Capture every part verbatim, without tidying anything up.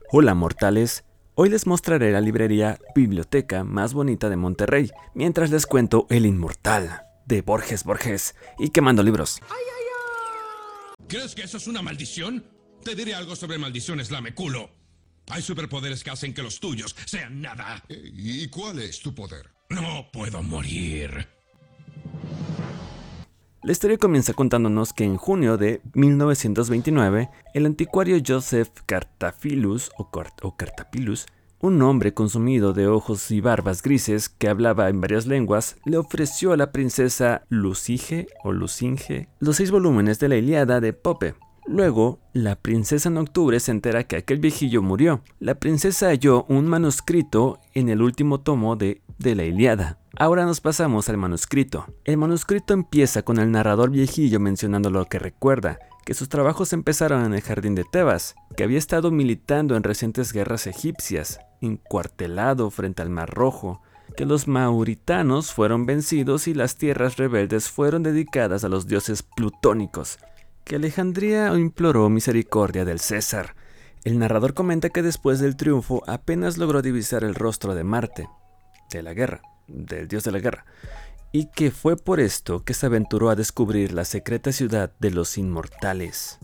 Hola mortales, hoy les mostraré la librería biblioteca más bonita de Monterrey, mientras les cuento El Inmortal, de Borges Borges, y quemando libros. ¿Crees que eso es una maldición? Te diré algo sobre maldiciones, lameculo. Hay superpoderes que hacen que los tuyos sean nada. ¿Y cuál es tu poder? No puedo morir. La historia comienza contándonos que en junio de mil novecientos veintinueve, el anticuario Joseph Cartaphilus, o, Cart o Cartapilus, un hombre consumido de ojos y barbas grises que hablaba en varias lenguas, le ofreció a la princesa Lucige o Lucinge los seis volúmenes de la Ilíada de Pope. Luego, la princesa en octubre se entera que aquel viejillo murió. La princesa halló un manuscrito en el último tomo de, de la Ilíada. Ahora nos pasamos al manuscrito. El manuscrito empieza con el narrador viejillo mencionando lo que recuerda, que sus trabajos empezaron en el jardín de Tebas, que había estado militando en recientes guerras egipcias, encuartelado frente al Mar Rojo, que los mauritanos fueron vencidos y las tierras rebeldes fueron dedicadas a los dioses plutónicos, que Alejandría imploró misericordia del César. El narrador comenta que después del triunfo apenas logró divisar el rostro de Marte, de la guerra, del dios de la guerra, y que fue por esto que se aventuró a descubrir la secreta ciudad de los inmortales.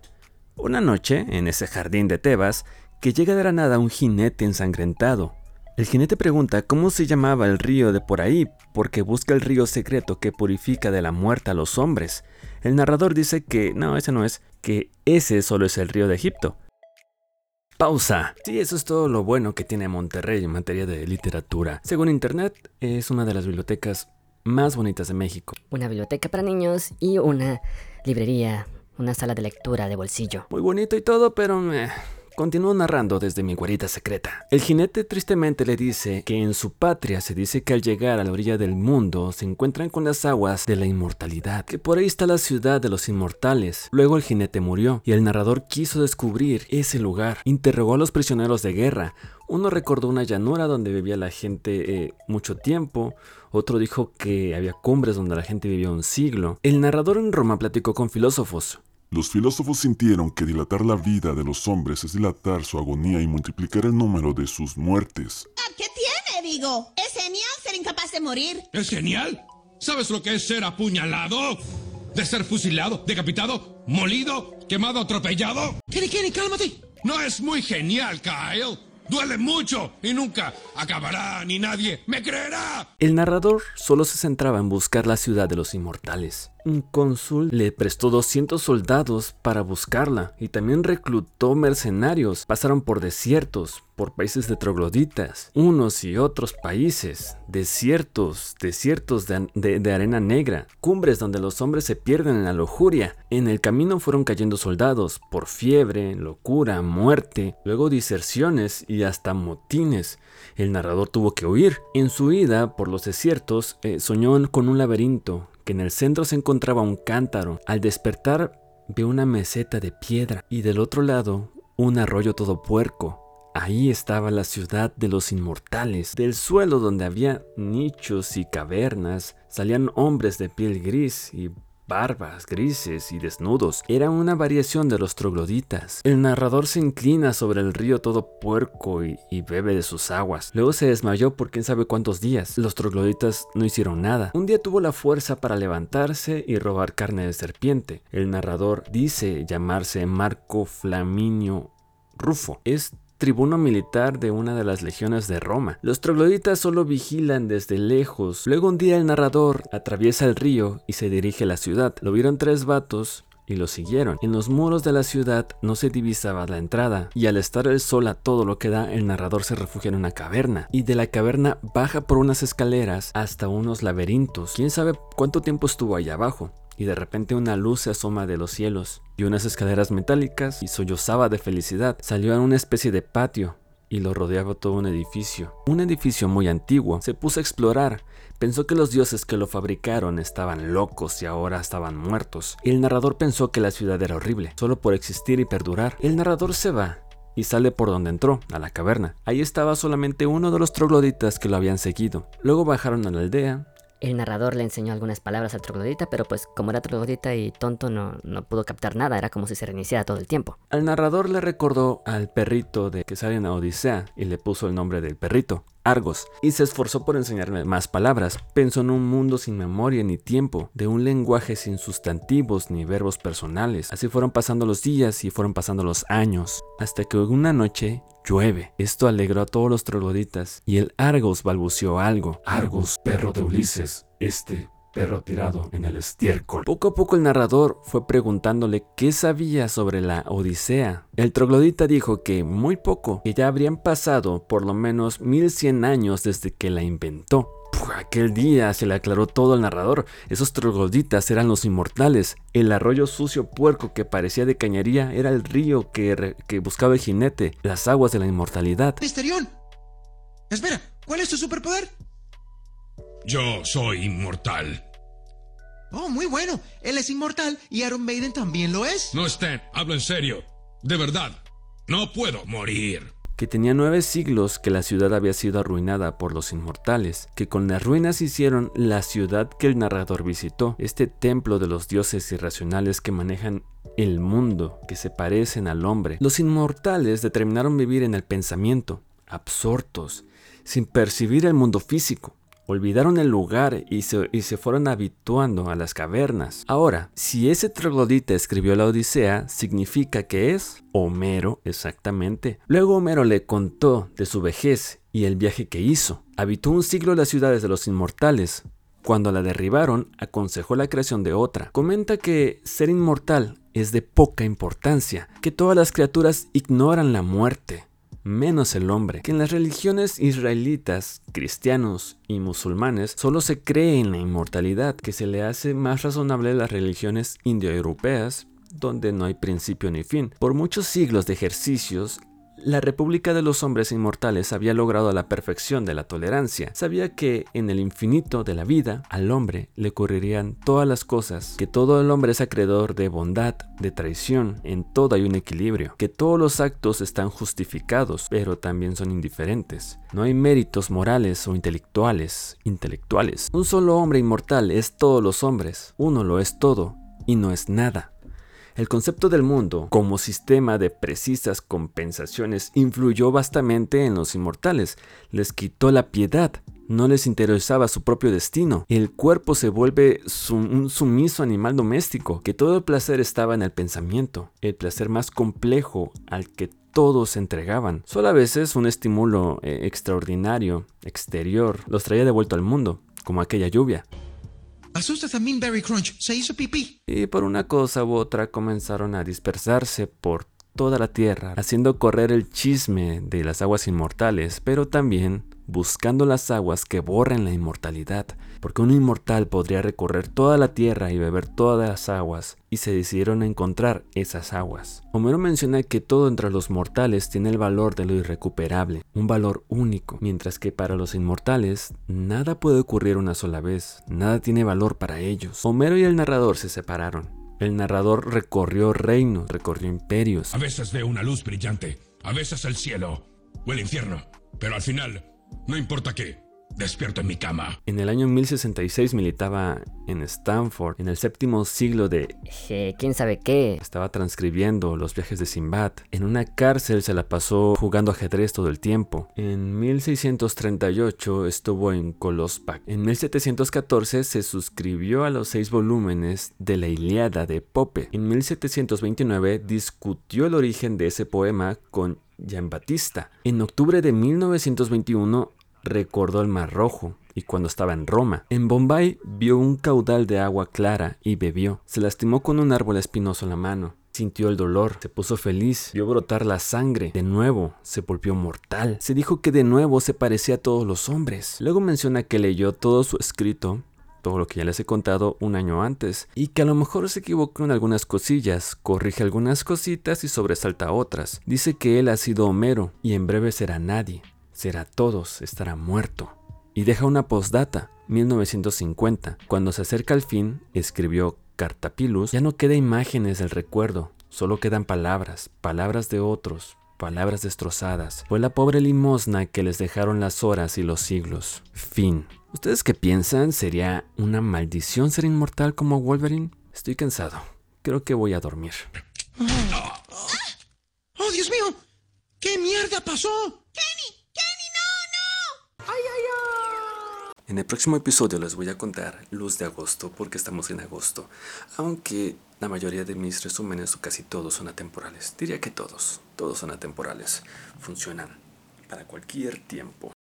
Una noche, en ese jardín de Tebas, que llega de la nada un jinete ensangrentado. El jinete pregunta cómo se llamaba el río de por ahí, porque busca el río secreto que purifica de la muerte a los hombres. El narrador dice que no, ese no es, que ese solo es el río de Egipto. Pausa. Sí, eso es todo lo bueno que tiene Monterrey en materia de literatura. Según internet, es una de las bibliotecas más bonitas de México. Una biblioteca para niños y una librería, una sala de lectura de bolsillo. Muy bonito y todo, pero eh, continúo narrando desde mi guarida secreta. El jinete tristemente le dice que en su patria se dice que al llegar a la orilla del mundo se encuentran con las aguas de la inmortalidad, que por ahí está la ciudad de los inmortales. Luego el jinete murió y el narrador quiso descubrir ese lugar. Interrogó a los prisioneros de guerra. Uno recordó una llanura donde vivía la gente eh, mucho tiempo. Otro dijo que había cumbres donde la gente vivía un siglo. El narrador en Roma platicó con filósofos. Los filósofos sintieron que dilatar la vida de los hombres es dilatar su agonía y multiplicar el número de sus muertes. ¿Qué tiene, digo? Es genial ser incapaz de morir. ¿Es genial? ¿Sabes lo que es ser apuñalado? ¿De ser fusilado, decapitado, molido, quemado, atropellado? Kenny, Kenny, cálmate. No es muy genial, Kyle. Duele mucho y nunca acabará ni nadie me creerá. El narrador solo se centraba en buscar la ciudad de los inmortales. Un cónsul le prestó doscientos soldados para buscarla y también reclutó mercenarios. Pasaron por desiertos, por países de trogloditas, unos y otros países, desiertos, desiertos de, de, de arena negra, cumbres donde los hombres se pierden en la lujuria. En el camino fueron cayendo soldados por fiebre, locura, muerte, luego diserciones y hasta motines. El narrador tuvo que huir. En su ida por los desiertos eh, soñó con un laberinto, que en el centro se encontraba un cántaro. Al despertar ve una meseta de piedra y del otro lado un arroyo todo puerco. Ahí estaba la ciudad de los inmortales. Del suelo donde había nichos y cavernas salían hombres de piel gris y barbas grises y desnudos. Era una variación de los trogloditas. El narrador se inclina sobre el río todo puerco y, y bebe de sus aguas. Luego se desmayó por quién sabe cuántos días. Los trogloditas no hicieron nada. Un día tuvo la fuerza para levantarse y robar carne de serpiente. El narrador dice llamarse Marco Flaminio Rufo. Es tribuno militar de una de las legiones de Roma. Los trogloditas solo vigilan desde lejos. Luego un día el narrador atraviesa el río y se dirige a la ciudad. Lo vieron tres vatos y lo siguieron. En los muros de la ciudad no se divisaba la entrada, y al estar el sol a todo lo que da, el narrador se refugia en una caverna, y de la caverna baja por unas escaleras hasta unos laberintos. Quién sabe cuánto tiempo estuvo allá abajo. Y de repente una luz se asoma de los cielos y unas escaleras metálicas, y sollozaba de felicidad. Salió a una especie de patio y lo rodeaba todo un edificio. Un edificio muy antiguo. Se puso a explorar. Pensó que los dioses que lo fabricaron estaban locos y ahora estaban muertos. El narrador pensó que la ciudad era horrible, solo por existir y perdurar. El narrador se va y sale por donde entró, a la caverna. Ahí estaba solamente uno de los trogloditas que lo habían seguido. Luego bajaron a la aldea. El narrador le enseñó algunas palabras al troglodita, pero pues como era troglodita y tonto no, no pudo captar nada, era como si se reiniciara todo el tiempo. Al narrador le recordó al perrito de que sale en la Odisea y le puso el nombre del perrito, Argos, y se esforzó por enseñarle más palabras. Pensó en un mundo sin memoria ni tiempo, de un lenguaje sin sustantivos ni verbos personales. Así fueron pasando los días y fueron pasando los años, hasta que una noche llueve. Esto alegró a todos los trogloditas y el Argos balbuceó algo. Argos, perro de Ulises, este perro tirado en el estiércol. Poco a poco el narrador fue preguntándole qué sabía sobre la Odisea. El troglodita dijo que muy poco, que ya habrían pasado por lo menos mil cien años desde que la inventó. Puf, aquel día se le aclaró todo al narrador. Esos trogloditas eran los inmortales. El arroyo sucio puerco que parecía de cañería era el río que, re, que buscaba el jinete, las aguas de la inmortalidad. Misterión. Espera, ¿cuál es tu superpoder? Yo soy inmortal. Oh, muy bueno. Él es inmortal y Iron Maiden también lo es. No, Stan, hablo en serio. De verdad, no puedo morir. Que tenía nueve siglos que la ciudad había sido arruinada por los inmortales, que con las ruinas hicieron la ciudad que el narrador visitó, este templo de los dioses irracionales que manejan el mundo, que se parecen al hombre. Los inmortales determinaron vivir en el pensamiento, absortos, sin percibir el mundo físico. Olvidaron el lugar y se, y se fueron habituando a las cavernas. Ahora, si ese troglodita escribió la Odisea, significa que es Homero, exactamente. Luego Homero le contó de su vejez y el viaje que hizo. Habitó un siglo las ciudades de los inmortales. Cuando la derribaron, aconsejó la creación de otra. Comenta que ser inmortal es de poca importancia, que todas las criaturas ignoran la muerte, menos el hombre, que en las religiones israelitas, cristianos y musulmanes solo se cree en la inmortalidad, que se le hace más razonable a las religiones indoeuropeas, donde no hay principio ni fin. Por muchos siglos de ejercicios, la República de los Hombres Inmortales había logrado la perfección de la tolerancia. Sabía que en el infinito de la vida al hombre le ocurrirían todas las cosas, que todo el hombre es acreedor de bondad, de traición, en todo hay un equilibrio, que todos los actos están justificados, pero también son indiferentes. No hay méritos morales o intelectuales, intelectuales. Un solo hombre inmortal es todos los hombres, uno lo es todo y no es nada. El concepto del mundo como sistema de precisas compensaciones influyó vastamente en los inmortales. Les quitó la piedad, no les interesaba su propio destino. El cuerpo se vuelve sum- un sumiso animal doméstico, que todo el placer estaba en el pensamiento, el placer más complejo al que todos se entregaban. Solo a veces un estímulo eh, extraordinario, exterior, los traía de vuelta al mundo, como aquella lluvia. Asustas a Minberry Crunch. Se hizo pipí. Y por una cosa u otra comenzaron a dispersarse por toda la tierra, haciendo correr el chisme de las aguas inmortales, pero también buscando las aguas que borren la inmortalidad, porque un inmortal podría recorrer toda la tierra y beber todas las aguas, y se decidieron a encontrar esas aguas. Homero menciona que todo entre los mortales tiene el valor de lo irrecuperable, un valor único, mientras que para los inmortales nada puede ocurrir una sola vez, nada tiene valor para ellos. Homero y el narrador se separaron. El narrador recorrió reinos, recorrió imperios. A veces veo una luz brillante, a veces el cielo o el infierno, pero al final, no importa qué, despierto en mi cama. En el año mil sesenta y seis militaba en Stanford, en el séptimo siglo de... Eh, ¿Quién sabe qué? Estaba transcribiendo los viajes de Sinbad. En una cárcel se la pasó jugando ajedrez todo el tiempo. En mil seiscientos treinta y ocho estuvo en Kolospak. En mil setecientos catorce se suscribió a los seis volúmenes de la Ilíada de Pope. En mil setecientos veintinueve discutió el origen de ese poema con Giambattista. En octubre de mil novecientos veintiuno recordó el Mar Rojo y cuando estaba en Roma. En Bombay vio un caudal de agua clara y bebió. Se lastimó con un árbol espinoso en la mano. Sintió el dolor, se puso feliz, vio brotar la sangre. De nuevo, se volvió mortal. Se dijo que de nuevo se parecía a todos los hombres. Luego menciona que leyó todo su escrito, todo lo que ya les he contado un año antes, y que a lo mejor se equivocó en algunas cosillas, corrige algunas cositas y sobresalta otras. Dice que él ha sido Homero y en breve será nadie. Será todos, estará muerto. Y deja una postdata, mil novecientos cincuenta. Cuando se acerca al fin, escribió Cartapilus, ya no queda imágenes del recuerdo, solo quedan palabras, palabras de otros, palabras destrozadas. Fue la pobre limosna que les dejaron las horas y los siglos. Fin. ¿Ustedes qué piensan? ¿Sería una maldición ser inmortal como Wolverine? Estoy cansado. Creo que voy a dormir. ¡Oh, Dios mío! ¿Qué mierda pasó? ¡Kenny! ¡Kenny, no, no! ¡Ay, ay, ay! En el próximo episodio les voy a contar Luz de Agosto, porque estamos en agosto. Aunque la mayoría de mis resúmenes, o casi todos, son atemporales. Diría que todos. Todos son atemporales. Funcionan para cualquier tiempo.